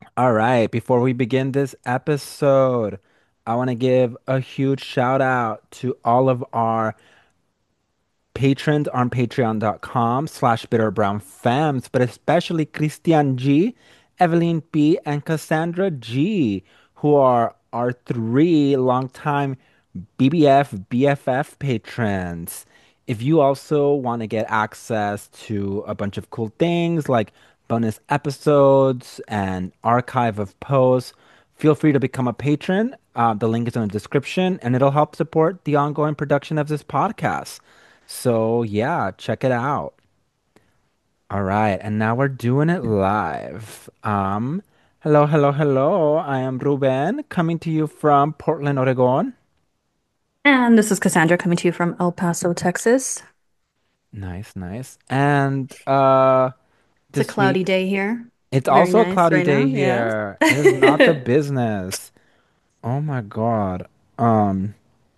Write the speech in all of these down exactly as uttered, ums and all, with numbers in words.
All right, before we begin this episode, I want to give a huge shout out to all of our patrons on patreon.com slash bitterbrownfams, but especially Christian G, Evelyn P, and Cassandra G, who are our three longtime B B F B F F patrons. If you also want to get access to a bunch of cool things like bonus episodes and archive of posts, feel free to become a patron. Uh, the link is in the description, and it'll help support the ongoing production of this podcast. So yeah, check it out. All right, and now we're doing it live. Um, hello, hello, hello. I am Ruben coming to you from Portland, Oregon. And this is Cassandra coming to you from El Paso, Texas. Nice, nice. And uh It's a this cloudy week day here. it's Very also a nice cloudy right day now. Yeah. here. It is not the business. Oh my God. Um,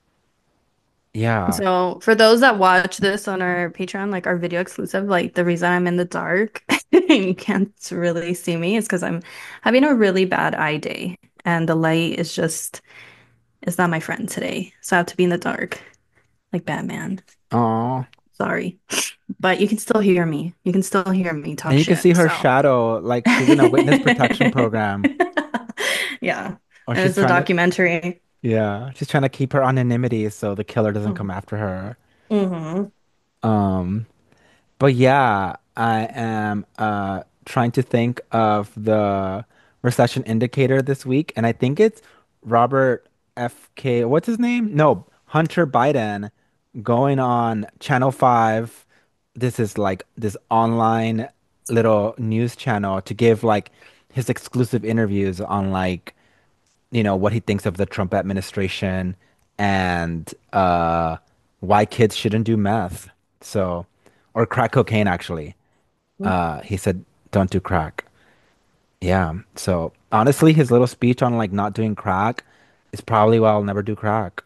yeah. So, for those that watch this on our Patreon, like our video exclusive, like the reason I'm in the dark and you can't really see me is because I'm having a really bad eye day. And the light is just, is not my friend today. So, I have to be in the dark, like Batman. Oh. Sorry. But you can still hear me. You can still hear me And talk you can see shit. her So, shadow like she's in a witness protection program. yeah. Or And she's it's a trying to, documentary. yeah, she's trying to keep her anonymity so the killer doesn't come after her. Mm-hmm. Um, but yeah, I am uh trying to think of the recession indicator this week, and I think it's Robert F K, what's his name? No, Hunter Biden going on Channel five. This is like this online little news channel to give like his exclusive interviews on like you know, what he thinks of the Trump administration and uh, why kids shouldn't do meth. So, or crack cocaine, actually. Uh, he said, don't do crack. Yeah. So, honestly, his little speech on like not doing crack is probably why I'll never do crack.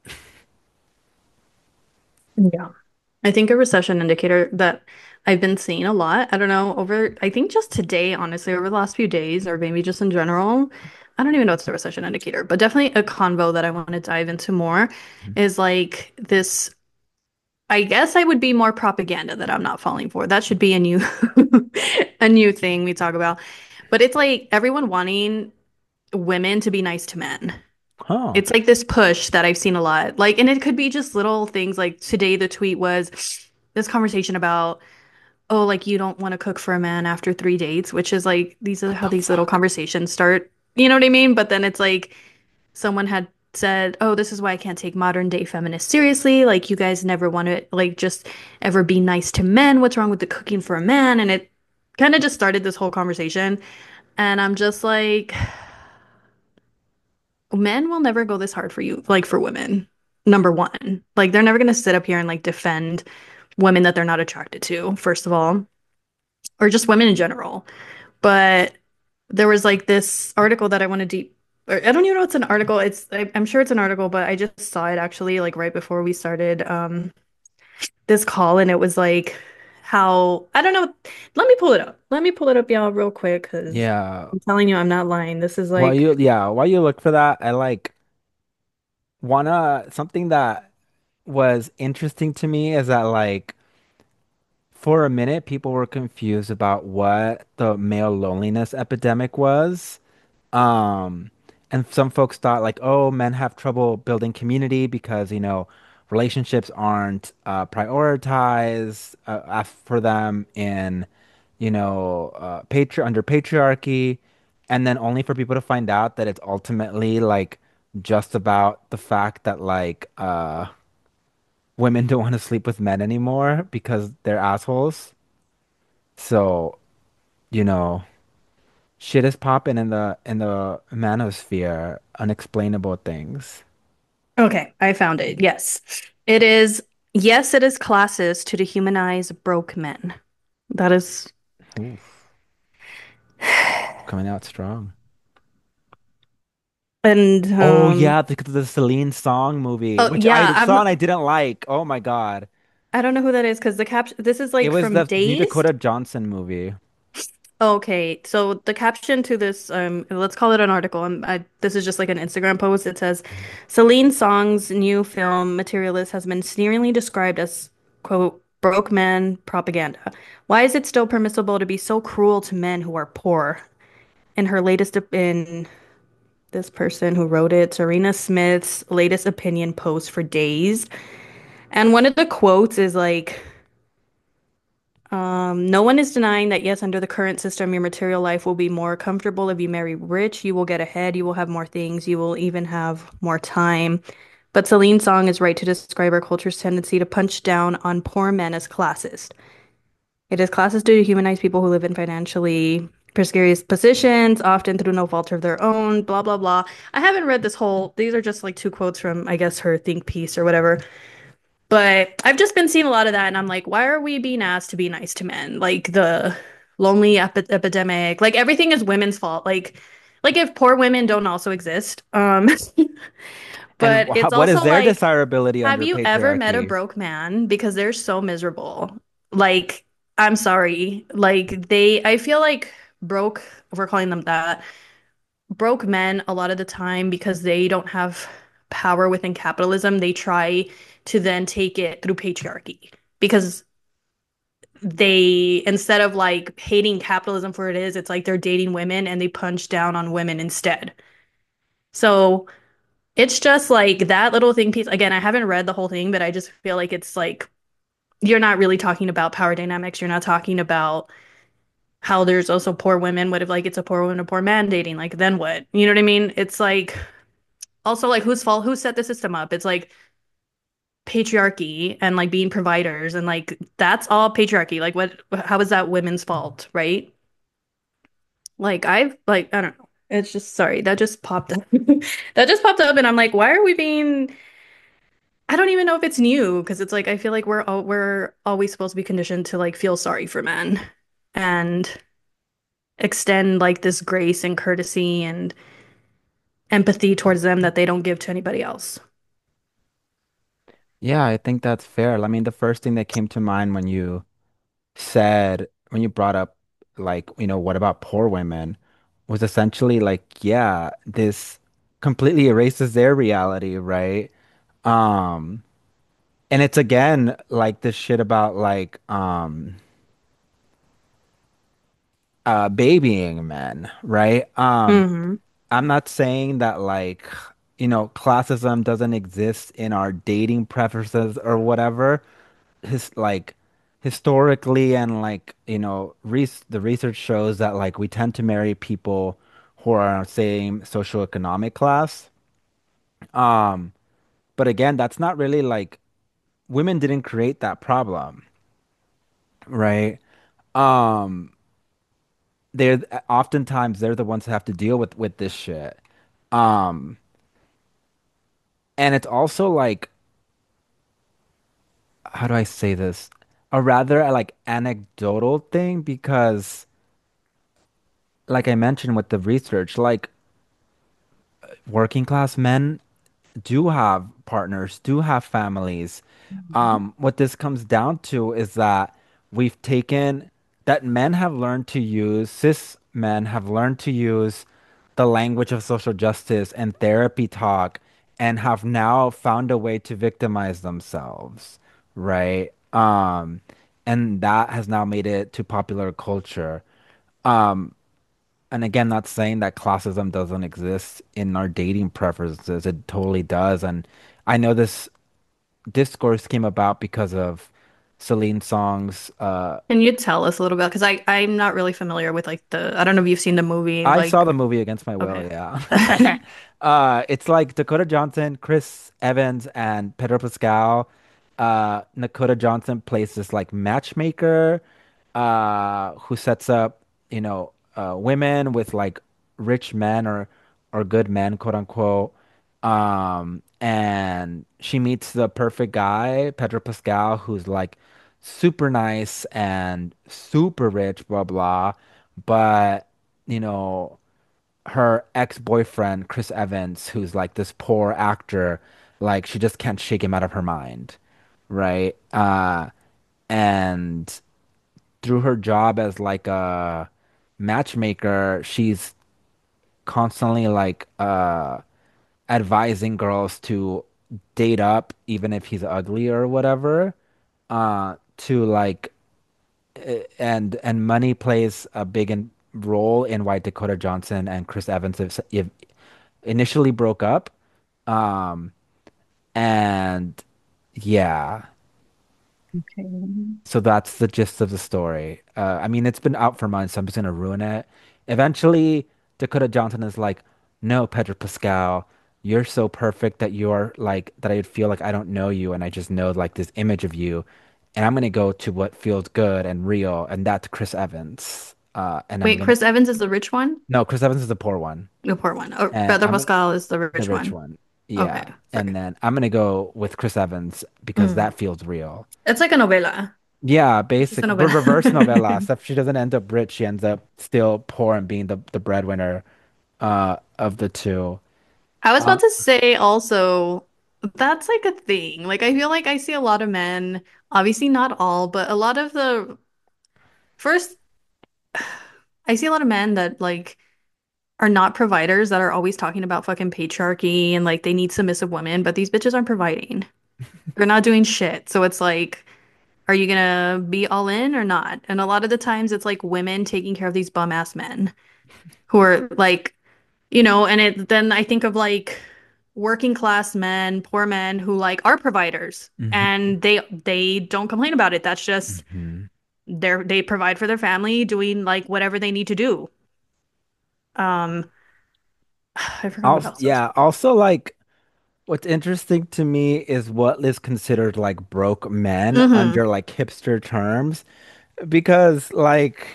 Yeah. I think a recession indicator that I've been seeing a lot, I don't know, over, I think just today, honestly, over the last few days, or maybe just in general, I don't even know it's a recession indicator, but definitely a convo that I want to dive into more is like this. I guess I would be more propaganda that I'm not falling for. That should be a new a new thing we talk about. But it's like everyone wanting women to be nice to men. Huh. It's like this push that I've seen a lot. Like, and it could be just little things like today the tweet was this conversation about, oh, like you don't want to cook for a man after three dates, which is like these are What how the these little fuck? conversations start. You know what I mean? But then it's like someone had said, oh, this is why I can't take modern day feminists seriously. Like you guys never want to like just ever be nice to men. What's wrong with the cooking for a man? And it kind of just started this whole conversation. And I'm just like, men will never go this hard for you, like for women. Number one, like they're never going to sit up here and like defend women that they're not attracted to, first of all, or just women in general. But there was like this article that I want to deep, or I don't even know if it's an article. It's, I, I'm sure it's an article, but I just saw it actually like right before we started um, this call. And it was like how, I don't know. Let me pull it up. Let me pull it up, y'all, real quick, because Yeah. I'm telling you, I'm not lying. This is While like, you, yeah, while you look for that, I like wanna something that was interesting to me is that like for a minute, people were confused about what the male loneliness epidemic was. Um, and some folks thought like, oh, men have trouble building community because, you know, relationships aren't uh, prioritized uh, as for them in, you know, uh, patri under patriarchy. And then only for people to find out that it's ultimately like just about the fact that like uh women don't want to sleep with men anymore because they're assholes. So, you know, shit is popping in the in the manosphere, unexplainable things. okay, I found it. Yes. It is, yes, it is classist to dehumanize broke men. That is, Oof, coming out strong. and Oh um, yeah, the the Celine Song movie, oh which yeah, I saw I'm and I didn't like. Oh my God. I don't know who that is because the caption this is It like was from the the Dazed. Dakota Johnson movie. Okay, so the caption to this, um, let's call it an article. Um, I, this is just like an Instagram post. It says, Celine Song's new film Materialist has been sneeringly described as, quote, broke man propaganda. Why is it still permissible to be so cruel to men who are poor? In her latest, op- in this person who wrote it, Serena Smith's latest opinion post for Days. And one of the quotes is like, Um, no one is denying that, yes, under the current system, your material life will be more comfortable if you marry rich. You will get ahead. You will have more things. You will even have more time. But Celine Song is right to describe our culture's tendency to punch down on poor men as classist. It is classist to dehumanize people who live in financially precarious positions, often through no fault of their own, blah, blah, blah. I haven't read this whole, these are just like two quotes from, I guess, her think piece or whatever. But I've just been seeing a lot of that, and I'm like, why are we being asked to be nice to men? Like the lonely epi epidemic, like everything is women's fault. Like, like if poor women don't also exist. Um, And but wh it's what is also their like, desirability have under you ever met a patriarchy? broke man? Because they're so miserable. Like, I'm sorry. Like they, I feel like broke, if we're calling them that, broke men a lot of the time because they don't have power within capitalism, they try to then take it through patriarchy because they, instead of like hating capitalism for what it is, it's like they're dating women and they punch down on women instead. So it's just like that little thing piece. Again, I haven't read the whole thing, but I just feel like it's like you're not really talking about power dynamics. You're not talking about how there's also poor women. What if like it's a poor woman, a poor man dating? Like then what? You know what I mean? It's like also like whose fault? Who set the system up? It's like patriarchy and like being providers and like that's all patriarchy. Like what? How is that women's fault, right? Like I've like I don't know. It's just sorry that just popped up. That just popped up, and I'm like, why are we being? I don't even know if it's new because it's like I feel like we're all, we're always supposed to be conditioned to like feel sorry for men and extend like this grace and courtesy and empathy towards them that they don't give to anybody else. Yeah, I think that's fair. I mean, the first thing that came to mind when you said, when you brought up, like, you know, what about poor women, was essentially like, yeah, this completely erases their reality, right? Um, and it's again like this shit about like um uh babying men, right? Um, Hmm. I'm not saying that like, you know, classism doesn't exist in our dating preferences or whatever. His like historically and like, you know, res the research shows that like we tend to marry people who are our same socioeconomic class. Um, but again, that's not really like women didn't create that problem, right? Um, they're oftentimes they're the ones that have to deal with with this shit. Um, and it's also like, how do I say this? A rather like anecdotal thing because like I mentioned with the research, like working class men do have partners, do have families. Um, what this comes down to is that we've taken that men have learned to use, cis men have learned to use the language of social justice and therapy talk and have now found a way to victimize themselves, right? Um, and that has now made it to popular culture. Um, and again, not saying that classism doesn't exist in our dating preferences. It totally does. And I know this discourse came about because of Celine Song's uh Can you tell us a little bit? Because I I'm not really familiar with like the I don't know if you've seen the movie. I saw Like the movie Against My Will, okay. yeah. Uh it's like Dakota Johnson, Chris Evans, and Pedro Pascal. Uh Dakota Johnson plays this like matchmaker uh who sets up, you know, uh women with like rich men or or good men, quote unquote. Um and she meets the perfect guy, Pedro Pascal, who's like super nice and super rich, blah blah. But you know, her ex-boyfriend, Chris Evans, who's like this poor actor, like she just can't shake him out of her mind, right? Uh, and through her job as like a matchmaker, she's constantly like uh advising girls to date up even if he's ugly or whatever. Uh to like eh, and and money plays a big in, role in why Dakota Johnson and Chris Evans have, have initially broke up. Um and yeah. Okay. So that's the gist of the story. Uh, I mean, it's been out for months, so I'm just gonna ruin it. Eventually, Dakota Johnson is like, "No, Pedro Pascal, you're so perfect that you're like that. I feel like I don't know you, and I just know like this image of you, and I'm gonna go to what feels good and real, and that's Chris Evans. Uh, and I'm Wait, gonna Chris Evans is the rich one? no, Chris Evans is the poor one, The poor one. Oh, and Pedro I'm Pascal is the the rich rich one. one. Okay, Yeah, and sorry. then I'm gonna go with Chris Evans because Mm. that feels real. It's like a novela. Yeah, It's a basic, but reverse novella. novela. Except she doesn't end up rich. She ends up still poor and being the, the breadwinner uh of the two. I was Uh, about to say also, that's like a thing. Like I feel like I see a lot of men, obviously not all, but a lot of the first I see a lot of men that like are not providers that are always talking about fucking patriarchy and like they need submissive women, but these bitches aren't providing. They're not doing shit. So it's like, are you gonna be all in or not? And a lot of the times it's like women taking care of these bum ass men who are like, you know, and it then I think of like working class men, poor men who like are providers mhm, and they they don't complain about it. That's just mhm. they're they provide for their family doing like whatever they need to do. Um, I forgot what Also, else I was yeah. gonna say. Also, like, what's interesting to me is what is considered like broke men Hmm. under like hipster terms, because like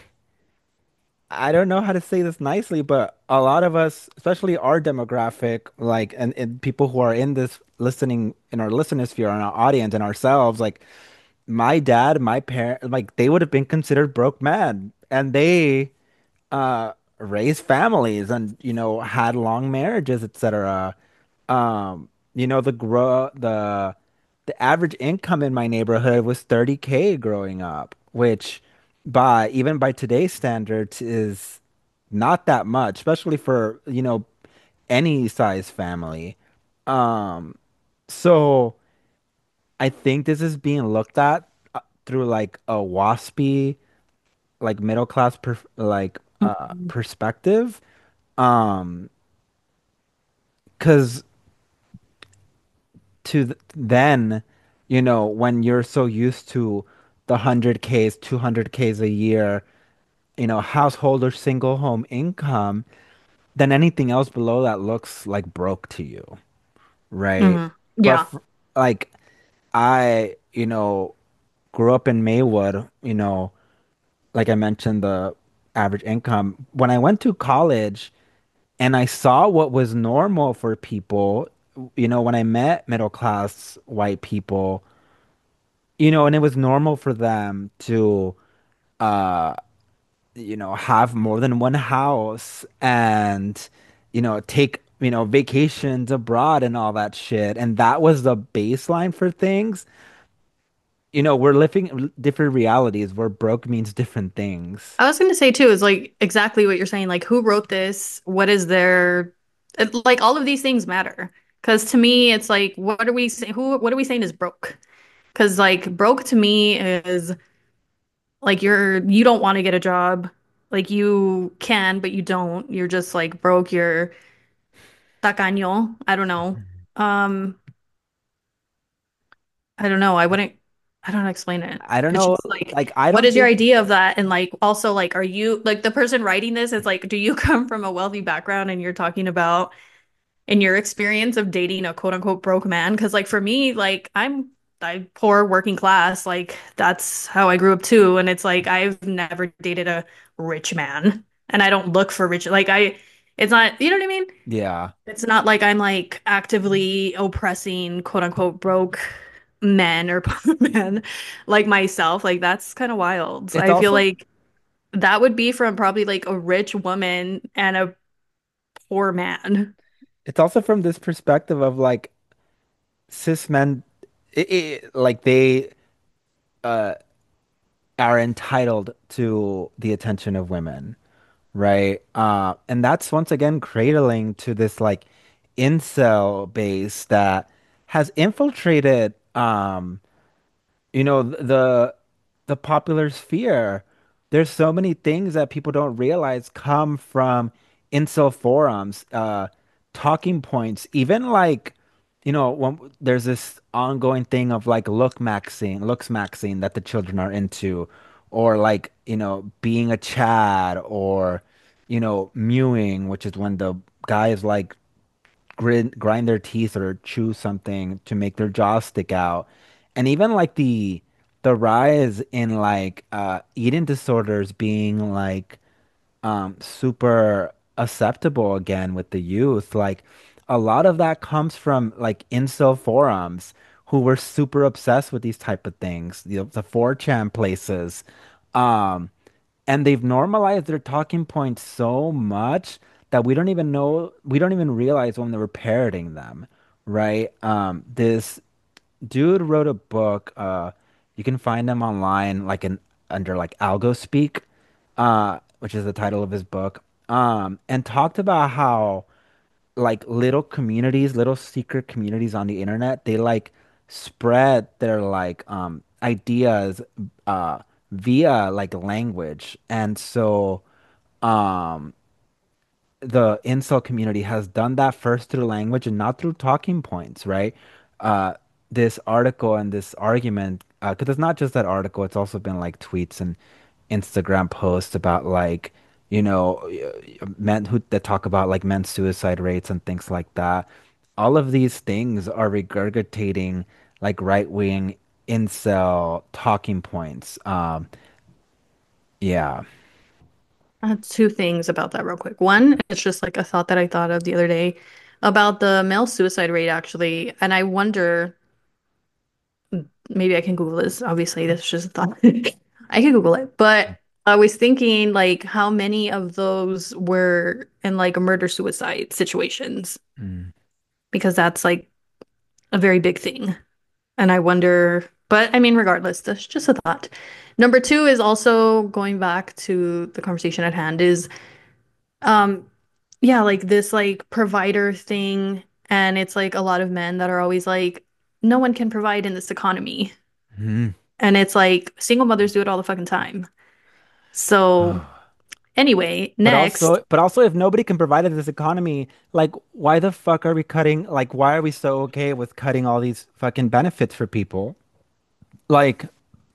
I don't know how to say this nicely, but a lot of us, especially our demographic, like, and, and people who are in this listening in our listener sphere, in our audience, and ourselves, like. My dad, my parent, like they would have been considered broke men, and they uh raised families and you know had long marriages, et cetera. Um, you know the grow the the average income in my neighborhood was thirty k growing up, which by even by today's standards is not that much, especially for you know any size family. Um, so. I think this is being looked at uh, through like a waspy, like middle class per like uh perspective. Um, because to th then, you know, when you're so used to the one hundred k's, two hundred k's a year, you know, household or single home income, then anything else below that looks like broke to you, right? Hmm. But Yeah. f like I, you know, grew up in Maywood, you know. Like I mentioned, the average income. When I went to college and I saw what was normal for people, you know, when I met middle class white people, you know, and it was normal for them to, uh, you know, have more than one house and, you know, take, you know, vacations abroad and all that shit. And that was the baseline for things. You know, we're living different realities where broke means different things. I was gonna say too, is like exactly what you're saying. Like, who wrote this? What is their it- like all of these things matter. Because to me, it's like, what are we saying? Who, what are we saying is broke? Because like broke to me is like you're you don't want to get a job. Like you can, but you don't. You're just like broke. You're tacaño. I don't know. Um, I don't know. I wouldn't, I don't know how to explain it. I don't It's know. just like, Like, I what don't is your think, idea of that? And like, also, like, are you like the person writing this is like, do you come from a wealthy background and you're talking about in your experience of dating a quote unquote broke man? Because like for me, like I'm I'm poor working class. Like that's how I grew up too. And it's like I've never dated a rich man. And I don't look for rich. Like I, it's not, you know what I mean? yeah. It's not like I'm like actively oppressing quote unquote broke men or poor men like myself. Like that's kind of wild. So It's I feel also like that would be from probably like a rich woman and a poor man. it's also from this perspective of like cis men, it, it, like they uh are entitled to the attention of women, right? Uh, and that's once again cradling to this like incel base that has infiltrated um you know th- the the popular sphere. There's so many things that people don't realize come from incel forums, uh talking points, even like you know when there's this ongoing thing of like look maxing looks maxing that the children are into, or like you know being a Chad, or you know mewing, which is when the guys like grind grind their teeth or chew something to make their jaw stick out. And even like the the rise in like uh eating disorders being like um super acceptable again with the youth. Like a lot of that comes from like incel forums who were super obsessed with these type of things, you know, the four chan places. Um and they've normalized their talking points so much that we don't even know, we don't even realize when they were parroting them, right? Um, this dude wrote a book. Uh, you can find him online, like in under like Algo Speak, uh, which is the title of his book. Um, and talked about how like little communities, little secret communities on the internet, they like spread their like um ideas uh via like language. And so um the incel community has done that first through language and not through talking points, right? Uh, this article and this argument, because it's not just that article, it's also been like tweets and Instagram posts about like, you know, uh, men who that talk about like men's suicide rates and things like that. All of these things are regurgitating like right-wing incel talking points. Um, yeah. I have two things about that real quick. One, it's just like a thought that I thought of the other day about the male suicide rate actually, and I wonder, maybe I can Google this. Obviously, this is just a thought. I can Google it, but I was thinking like how many of those were in like murder suicide situations Mm. because that's like a very big thing. And I wonder, but I mean, regardless, that's just a thought. Number two is also going back to the conversation at hand is um yeah, like this like provider thing, and it's like a lot of men that are always like no one can provide in this economy. Mhm. And it's like single mothers do it all the fucking time. So anyway, But next, also, but also, if nobody can provide in this economy, like, why the fuck are we cutting? Like, why are we so okay with cutting all these fucking benefits for people? Like,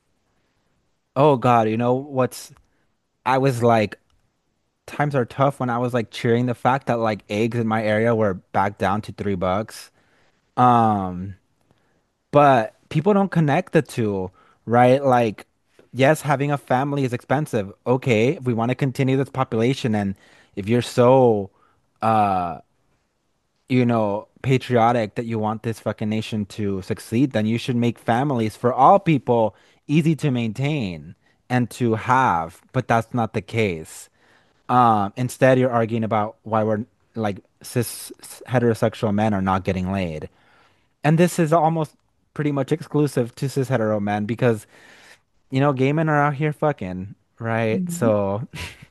oh God, you know what's? I was like, times are tough when I was like cheering the fact that like eggs in my area were back down to three bucks. Um, but people don't connect the two, right? Like, yes, having a family is expensive. Okay, if we want to continue this population, and if you're so uh you know, patriotic that you want this fucking nation to succeed, then you should make families for all people easy to maintain and to have. But that's not the case. Um, instead, you're arguing about why we're like cis heterosexual men are not getting laid. And this is almost pretty much exclusive to cis hetero men because, you know, gay men are out here fucking, right? Mhm. So,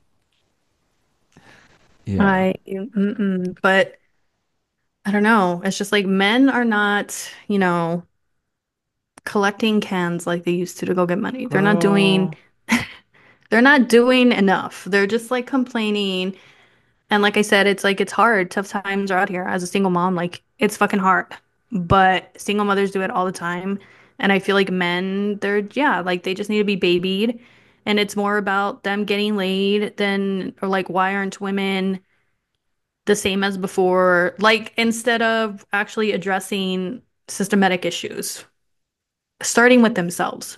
yeah. I, mm-mm, but I don't know. It's just like men are not, you know, collecting cans like they used to to go get money. They're not doing, Girl. they're not doing enough. They're just like complaining. And like I said, it's like it's hard. Tough times are out here. As a single mom, like it's fucking hard. But single mothers do it all the time. And I feel like men, they're, yeah, like they just need to be babied. And it's more about them getting laid than, or like, why aren't women the same as before? Like, instead of actually addressing systematic issues, starting with themselves.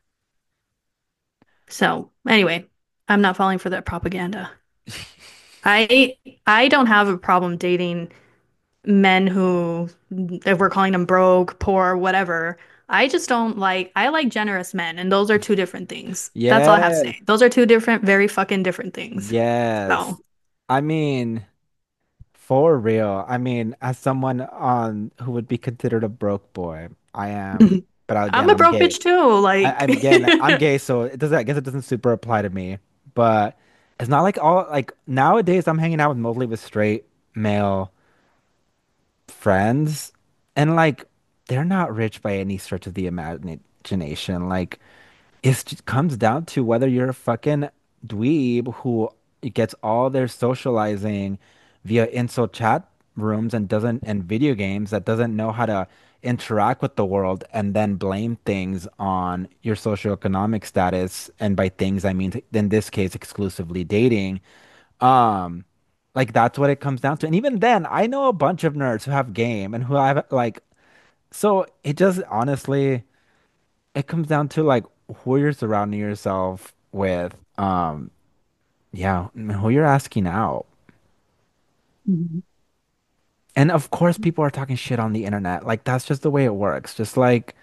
So, anyway, I'm not falling for that propaganda. I I don't have a problem dating men who, if we're calling them broke, poor, whatever. I just don't like, I like generous men, and those are two different things. That's all I have to Yes. say. Those are two different, very fucking different things. Yes. So, I mean, for real. I mean, as someone on who would be considered a broke boy, I am. But I'm again, a I'm broke gay. bitch too. I, Like, I'm again, I'm gay, so it doesn't. I guess it doesn't super apply to me. But it's not like all like nowadays I'm hanging out with mostly with straight male friends, and like they're not rich by any stretch of the imagination. Like it just comes down to whether you're a fucking dweeb who gets all their socializing via insult chat rooms and doesn't and video games that doesn't know how to interact with the world and then blame things on your socioeconomic status. And by things, I mean in this case exclusively dating. Um, like that's what it comes down to. And even then, I know a bunch of nerds who have game and who have like so it just honestly it comes down to like who you're surrounding yourself with. Um, yeah, who you're asking out. Mhm. And of course, people are talking shit on the internet. Like that's just the way it works. Just like,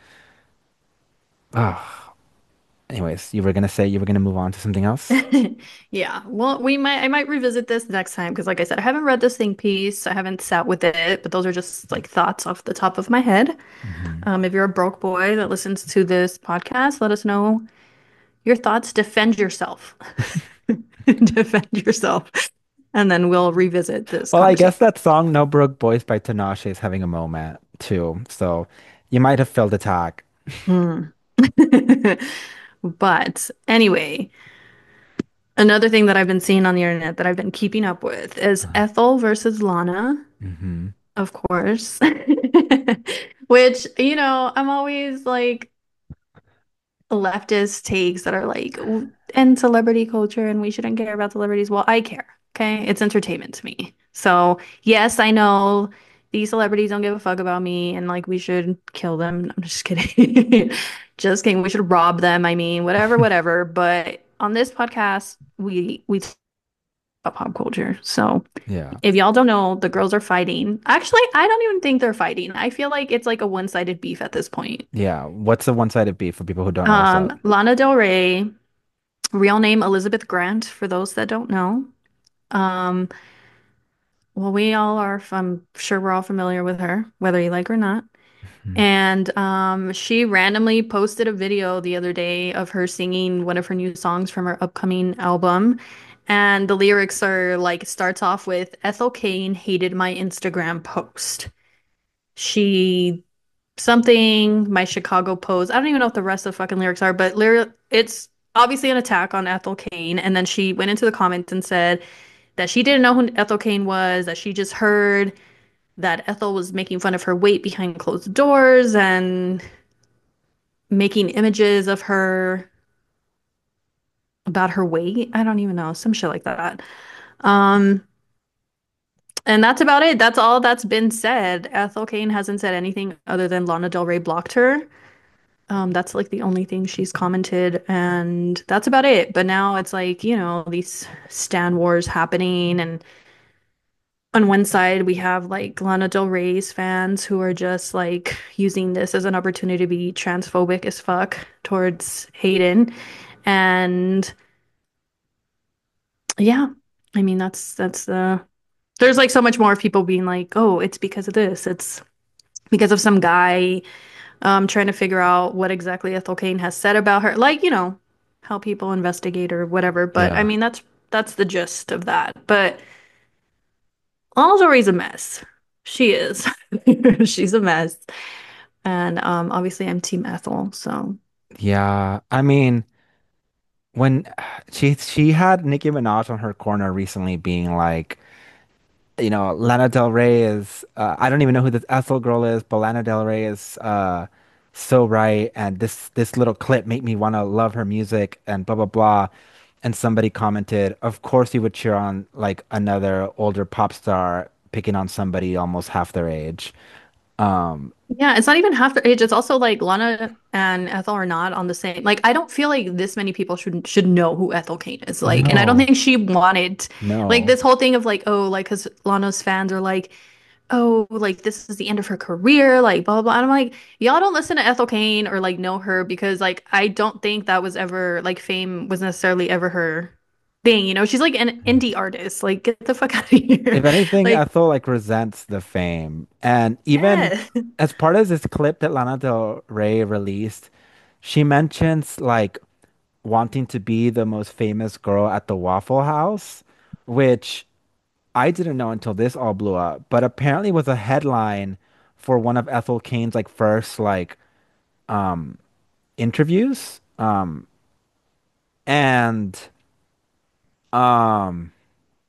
ah. Anyways, you were gonna say you were gonna move on to something else? Yeah. Well, we might I might revisit this next time because like I said, I haven't read this think piece. I haven't sat with it, but those are just like thoughts off the top of my head. Hmm. Um, if you're a broke boy that listens to this podcast, let us know your thoughts. Defend yourself. Defend yourself. And then we'll revisit this Well, I guess conversation. that song "No Broke Boys" by Tinashe is having a moment too. So you might have felt attack. Hmm. But anyway, another thing that I've been seeing on the internet that I've been keeping up with is Ethel versus Lana, Hmm. of course. Which, you know, I'm always like leftist takes that are like, "W- and celebrity culture, and we shouldn't care about celebrities." Well, I care. Okay. It's entertainment to me. So, yes, I know these celebrities don't give a fuck about me and like we should kill them. I'm just kidding. Just kidding. We should rob them. I mean, whatever, whatever. But on this podcast, we we talk about pop culture. So, Yeah. if y'all don't know, the girls are fighting. Actually, I don't even think they're fighting. I feel like it's like a one-sided beef at this point. Yeah. What's the one-sided beef for people who don't know what's up? Um, Lana Del Rey, real name Elizabeth Grant, for those that don't know. Um, well, we all are, I'm sure we're all familiar with her, whether you like her or not. Mhm. And um, she randomly posted a video the other day of her singing one of her new songs from her upcoming album. And the lyrics are like, starts off with Ethel Cain hated my Instagram post. She something, my Chicago pose. I don't even know what the rest of the fucking lyrics are, but lyric it's obviously an attack on Ethel Cain. And then she went into the comments and said that she didn't know who Ethel Cain was, that she just heard that Ethel was making fun of her weight behind closed doors and making images of her about her weight. I don't even know, some shit like that. Um, and that's about it. That's all that's been said. Ethel Cain hasn't said anything other than Lana Del Rey blocked her. Um, that's like the only thing she's commented, and that's about it. But now it's like, you know, these Stan wars happening, and on one side we have like Lana Del Rey's fans who are just like using this as an opportunity to be transphobic as fuck towards Hayden. And yeah, I mean that's that's the there's like so much more of people being like, oh, it's because of this. It's because of some guy um, trying to figure out what exactly Ethel Cain has said about her, like, you know, how people investigate or whatever. But I Yeah. mean, that's that's the gist of that. But Lana's always a mess. She is. She's a mess. And um, obviously, I'm Team Ethel. So Yeah. I mean, when she she had Nicki Minaj on her corner recently being like, you know, Lana Del Rey is uh, I don't even know who this Ethel girl is, but Lana Del Rey is uh so right, and this this little clip made me want to love her music and blah blah blah. And somebody commented, of course you would cheer on like another older pop star picking on somebody almost half their age. Um, yeah, it's not even half their age. It's also like Lana and Ethel are not on the same. Like, I don't feel like this many people should should know who Ethel Cain is. Like, and I don't no, think she wanted like no. this whole thing of like, oh, like because Lana's fans are like, oh, like this is the end of her career, like blah blah blah. And I'm like, y'all don't listen to Ethel Cain or like know her because like I don't think that was ever like fame was necessarily ever her thing. You know, she's like an indie artist. Like, get the fuck out of here. If anything, Like, Ethel like resents the fame. And even yeah. as part of this clip that Lana Del Rey released, she mentions like wanting to be the most famous girl at the Waffle House, which I didn't know until this all blew up, but apparently was a headline for one of Ethel Cain's like first like um interviews. Um and um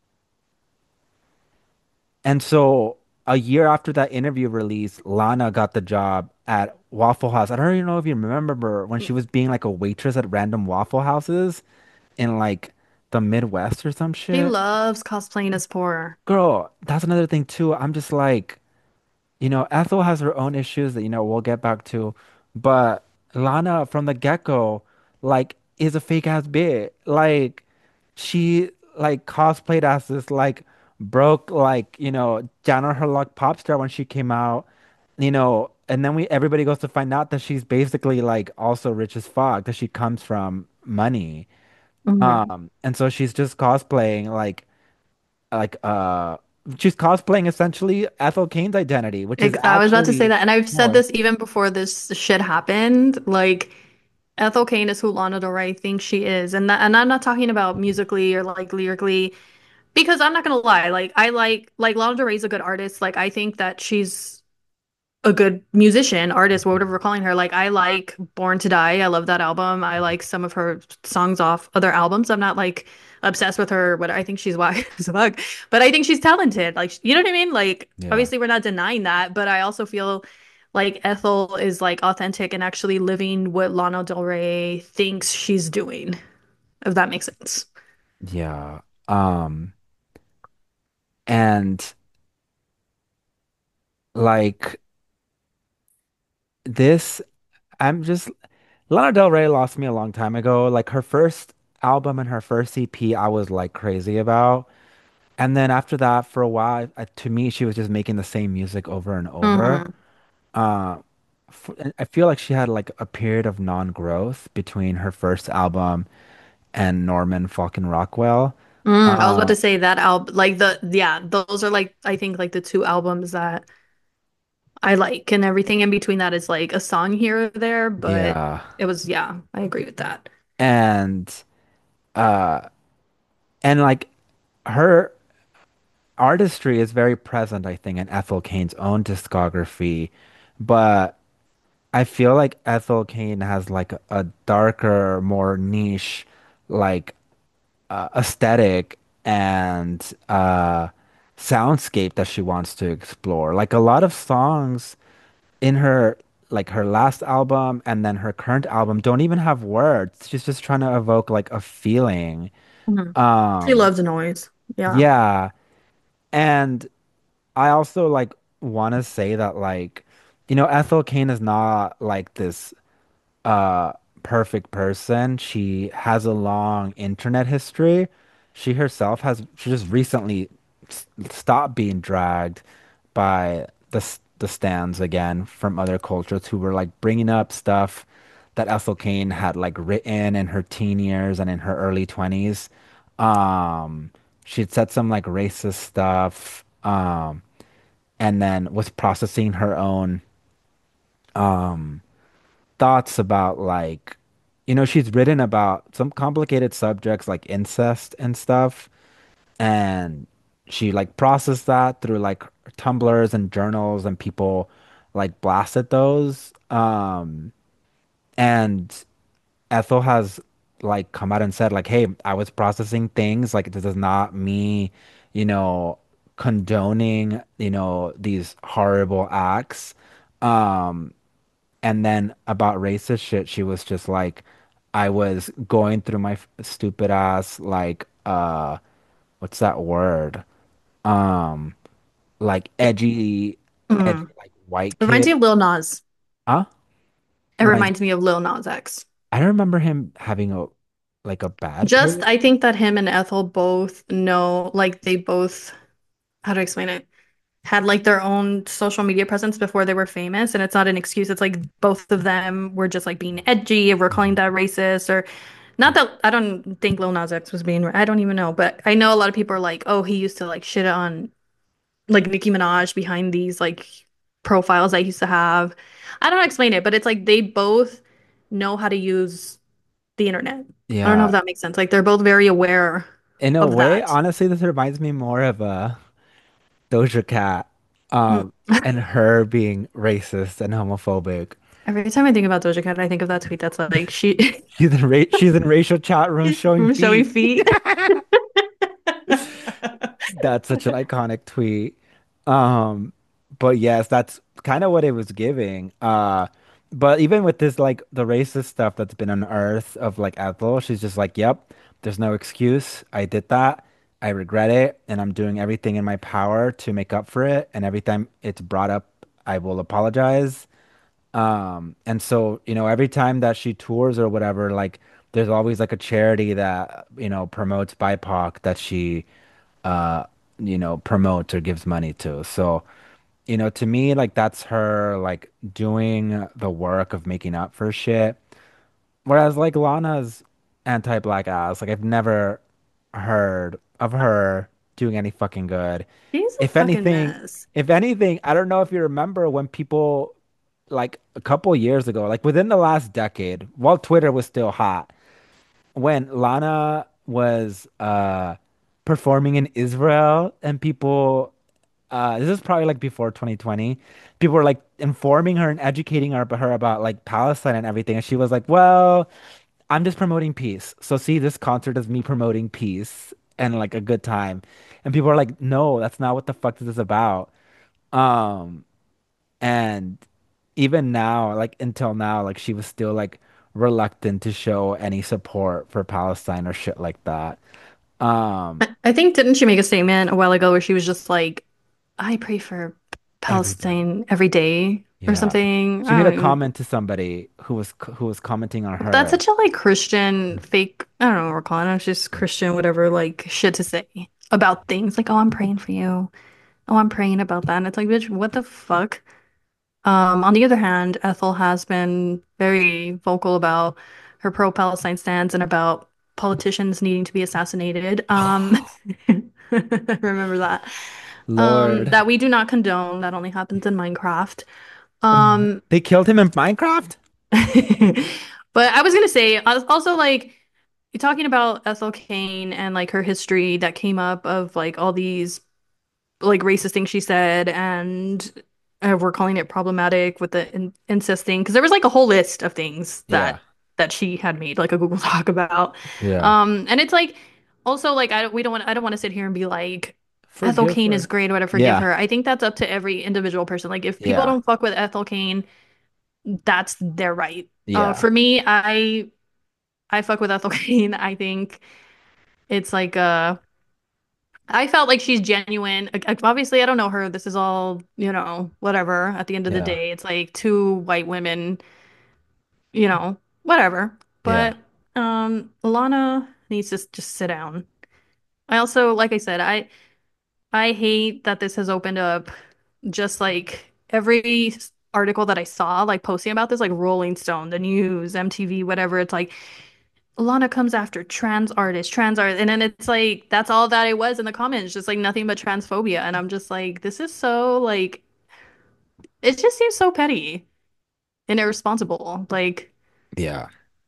and so a year after that interview release, Lana got the job at Waffle House. I don't even know if you remember when she was being like a waitress at random Waffle Houses in like the Midwest or some She shit. loves cosplaying as poor. Girl, that's another thing too. I'm just like, you know, Ethel has her own issues that, you know, we'll get back to. But Lana from the get-go, like, is a fake ass bitch. Like, she like cosplayed as this like broke, like, you know, down on her luck pop star when she came out, you know, and then we everybody goes to find out that she's basically like also rich as fuck, that she comes from money. Mhm. Um, and so she's just cosplaying like like uh she's cosplaying essentially Ethel Cain's identity, which is Ex- I was about to say actually that, and I've said more. this even before this shit happened. Like, Ethel Cain is who Lana Del Rey thinks she is, and that, and I'm not talking about musically or like lyrically, because I'm not gonna lie. Like, I like like Lana Del Rey's a good artist. Like, I think that she's a good musician, artist, whatever we're calling her. Like, I like Born to Die. I love that album. I like some of her songs off other albums. I'm not like obsessed with her, but I think she's whack as fuck. But I think she's talented. Like, you know what I mean? Like, Yeah. obviously we're not denying that, but I also feel like Ethel is like authentic and actually living what Lana Del Rey thinks she's doing, if that makes sense. Yeah. Um and like this I'm just Lana Del Rey lost me a long time ago. Like her first album and her first E P I was like crazy about. And then after that for a while, uh, to me she was just making the same music over and over. Hmm. Uh, f and I feel like she had like a period of non-growth between her first album and Norman fucking Rockwell. Mm, I was about Uh, to say that album, like the, yeah, those are like, I think like the two albums that I like, and everything in between that is like a song here or there, but yeah. it was, yeah, I agree with that. And uh and like her artistry is very present, I think, in Ethel Cain's own discography, but I feel like Ethel Cain has like a, a darker, more niche, like uh, aesthetic and uh, soundscape that she wants to explore. Like a lot of songs in her, like her last album and then her current album, don't even have words. She's just trying to evoke like a feeling. Mhm. She Um, loves noise. Yeah. yeah, and I also like want to say that like, you know, Ethel Cain is not like this uh perfect person. She has a long internet history. She herself has she just recently s- stopped being dragged by the s- the stands again from other cultures who were like bringing up stuff that Ethel Cain had like written in her teen years and in her early twenties. Um, she'd said some like racist stuff, um, and then was processing her own thoughts about like, you know, she's written about some complicated subjects like incest and stuff, and she like processed that through like tumblers and journals, and people like blasted those. Um, and Ethel has like come out and said like, hey, I was processing things. Like this is not me, you know, condoning, you know, these horrible acts. Um, and then about racist shit, she was just like, I was going through my f- stupid ass, like, uh, what's that word? Um, like edgy, edgy, Mhm. like white It reminds kid. me of Lil Nas. Huh? It Reminds, reminds me of Lil Nas X. I don't remember him having a, like a bad Just, period. I think that him and Ethel both know, like, they both, how to explain it, had like their own social media presence before they were famous. And it's not an excuse. It's like both of them were just like being edgy, and we're calling that racist, or not that I don't think Lil Nas X was being, I don't even know, but I know a lot of people are like, oh, he used to like shit on like Nicki Minaj behind these like profiles I used to have. I don't know how to explain it, but it's like they both know how to use the internet. I don't know if Yeah. that makes sense. Like they're both very aware In a of way, that. honestly, this reminds me more of a Doja Cat, Mm. um, and her being racist and homophobic. Every time I think about Doja Cat, I think of that tweet that's like she She's in ra she's in racial chat rooms showing from showing feet. feet. That's such an iconic tweet. Um, but yes, that's kind of what it was giving. Uh, but even with this, like the racist stuff that's been unearthed of like Ethel, she's just like, "Yep, there's no excuse. I did that. I regret it, and I'm doing everything in my power to make up for it. And every time it's brought up, I will apologize." Um, and so, you know, every time that she tours or whatever, like there's always like a charity that, you know, promotes B I P O C that she uh, you know, promotes or gives money to. So, you know, to me, like that's her like doing the work of making up for shit. Whereas like Lana's anti-black ass, like I've never heard of her doing any fucking good. She's a If fucking anything, mess. if anything, I don't know if you remember when people like a couple years ago, like within the last decade, while Twitter was still hot, when Lana was uh performing in Israel and people uh this is probably like before twenty twenty. People were like informing her and educating her, her about like Palestine and everything. And she was like, well, I'm just promoting peace. So see this concert is me promoting peace and like a good time. And people are like, no, that's not what the fuck this is about. Um and even now, like until now, like she was still like reluctant to show any support for Palestine or shit like that. Um, I I think didn't she make a statement a while ago where she was just like, I pray for every day. Palestine every day or Yeah. something. She made I a don't even, comment to somebody who was who was commenting on that's her. such a like Christian fake, I don't know what we're calling it. It's just Christian, whatever, like shit to say about things. Like, oh, I'm praying for you. Oh, I'm praying about that. And it's like, bitch, what the fuck? Um, on the other hand, Ethel has been very vocal about her pro-Palestine stance and about politicians needing to be assassinated. Um, remember that. Um, Lord. that we do not condone. That only happens in Minecraft. Uh, Um, they killed him in Minecraft? but I was gonna say als- also like you're talking about Ethel Kane and like her history that came up of like all these like racist things she said, and uh, we're calling it problematic with the in incest thing because there was like a whole list of things Yeah. that that she had made like a Google Doc about. Yeah. Um, and it's like also like I don't we don't want I don't want to sit here and be like Ethel Forgive Kane is her. great or whatever, forgive Yeah. her. I think that's up to every individual person. Like if people Yeah. don't fuck with Ethel Kane, that's their right. Uh, Yeah. for me, I I fuck with Ethel Kane. I think it's like uh I felt like she's genuine. Like, obviously, I don't know her. This is all, you know, whatever. At the end of the Yeah. day, it's like two white women, you know, whatever. Yeah. But um Lana needs to s- just sit down. I also, like I said, I I hate that this has opened up just like every s- article that I saw, like posting about this, like Rolling Stone, the news, M T V, whatever. It's like Lana comes after trans artists, trans art, and then it's like that's all that it was in the comments, just like nothing but transphobia. And I'm just like, this is so like it just seems so petty and irresponsible. Like Yeah.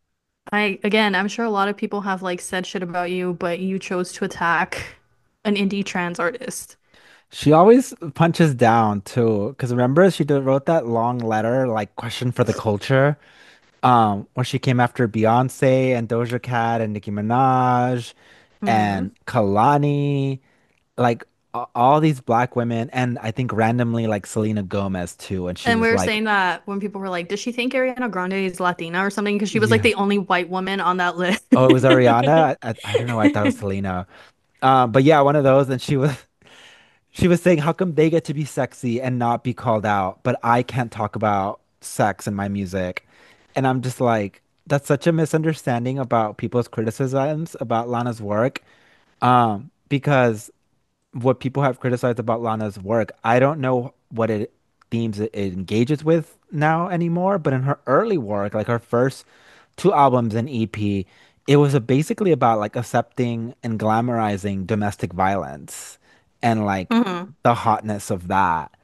I again, I'm sure a lot of people have like said shit about you, but you chose to attack an indie trans artist. She always punches down too. Because remember, she did, wrote that long letter, like question for the culture. Um, where she came after Beyonce and Doja Cat and Nicki Minaj and Hmm. Kalani, like a- all these black women, and I think randomly like Selena Gomez too. And she And we was were like, saying that when people were like, does she think Ariana Grande is Latina or something? Because she was like "Yeah, the only white woman on that list. oh, it was Ariana. I, I, I don't know. I thought it was Selena. Um, but yeah, one of those. And she was she was saying, how come they get to be sexy and not be called out, but I can't talk about sex in my music? And I'm just like, that's such a misunderstanding about people's criticisms about Lana's work. Um, because what people have criticized about Lana's work, I don't know what it themes it, it engages with now anymore, but in her early work, like her first two albums and E P, it was a, basically about like accepting and glamorizing domestic violence and like Hmm. the hotness of that.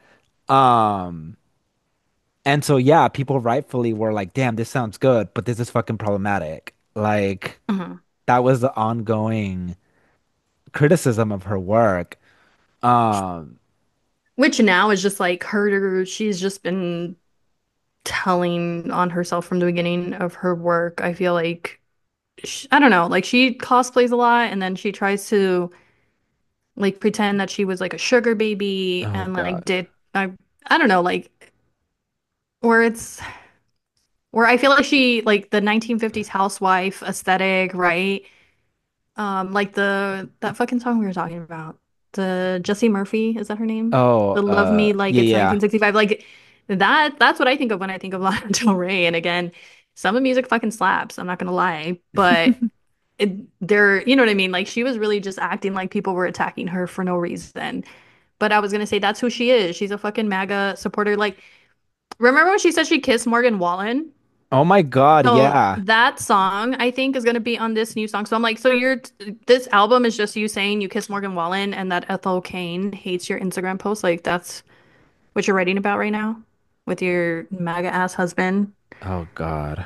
Um, and so yeah, people rightfully were like, "Damn, this sounds good, but this is fucking problematic." Like Mhm. that was the ongoing criticism of her work. Um, Which now is just like her, she's just been telling on herself from the beginning of her work. I feel like, sh I don't know, like she cosplays a lot and then she tries to like pretend that she was like a sugar baby oh and like God. did, I, I don't know, like, where it's, where I feel like she, like the nineteen fifties housewife aesthetic, right? Um, like the that fucking song we were talking about. The Jessie Murphy, is that her name? Oh, The Love uh, Me Like yeah, It's yeah. nineteen sixty-five. Like that that's what I think of when I think of Lana Del Rey. And again, some of the music fucking slaps, I'm not gonna lie. But it there, you know what I mean? Like she was really just acting like people were attacking her for no reason. But I was gonna say that's who she is. She's a fucking MAGA supporter. Like, remember when she said she kissed Morgan Wallen? Oh my God, So yeah. that song, I think, is gonna be on this new song. So I'm like, so you're this album is just you saying you kiss Morgan Wallen and that Ethel Kane hates your Instagram post. Like that's what you're writing about right now with your MAGA ass husband. Oh God.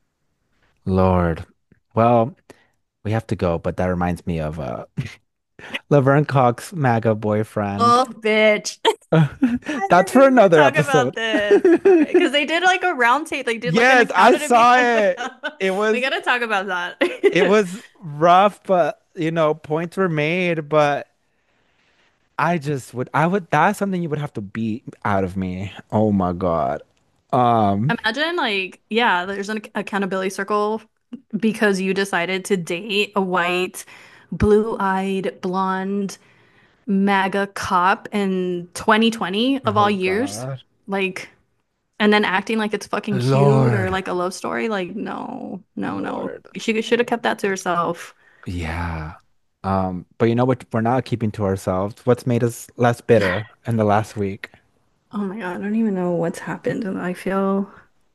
Lord. Well, we have to go, but that reminds me of uh Laverne Cox's MAGA boyfriend. Oh, bitch. I That's didn't for even another talk about episode. this. Okay, because they did like a round table. They did like an Yes, I accountability. saw it. It We was gotta talk about it that. was rough, but you know, points were made, but I just would I would that's something you would have to beat out of me. Oh my God. Um, Imagine like, yeah, there's an accountability circle because you decided to date a white, blue-eyed, blonde MAGA cop in twenty twenty of all oh years. God. Like, and then acting like it's fucking cute or Lord. like a love story. Like, no, no, no. Lord. She should have kept that to herself. Yeah. Um, but you know what? We're not keeping to ourselves. What's made us less bitter in the last week? Oh my God, I don't even know what's happened. And I feel,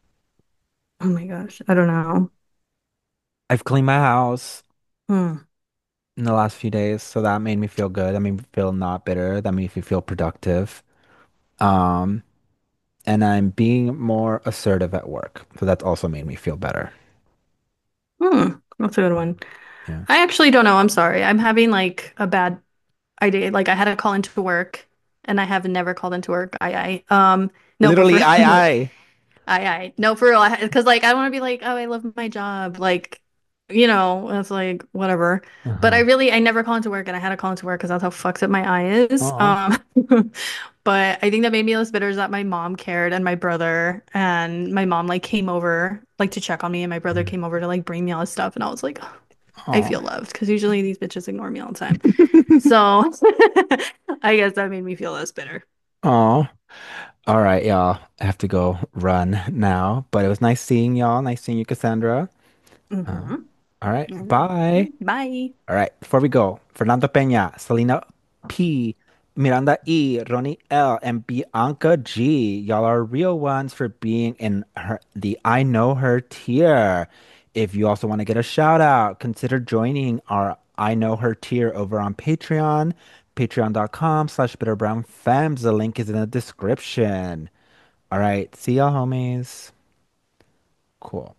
oh my gosh, I don't know. I've cleaned my house Hmm. in the last few days, so that made me feel good. That made me feel not bitter. That made me feel productive. Um, and I'm being more assertive at work, so that's also made me feel better. Hmm. That's a good one. Yeah. I actually don't know. I'm sorry. I'm having like a bad idea. Like I had to call into work and I have never called into work. I, I, um, no, but for Literally, I, I. I, I, no, for real. I, because like I want to be like, oh, I love my job. Like, you know, it's like whatever. But I Uh-huh. really, I never call into work and I had to call into work because that's how fucked up my eye is. Aw. Um, but I think that made me less bitter is that my mom cared and my brother and my mom like came over like to check on me and my brother came over to like bring me all this stuff and I was like, I Aw. feel loved because usually these bitches ignore me all the time. So I guess that made me feel less bitter. Aw. All right, y'all. I have to go run now, but it was nice seeing y'all. Nice seeing you, Cassandra. Uh, Hmm. all right, bye. Bye. All right, before we go, Fernando Peña, Selena P, Miranda E, Ronnie L, and Bianca G. Y'all are real ones for being in her the I Know Her tier. If you also want to get a shout out, consider joining our I Know Her tier over on Patreon, patreon.com slash bitterbrownfems. The link is in the description. All right, see y'all, homies. Cool.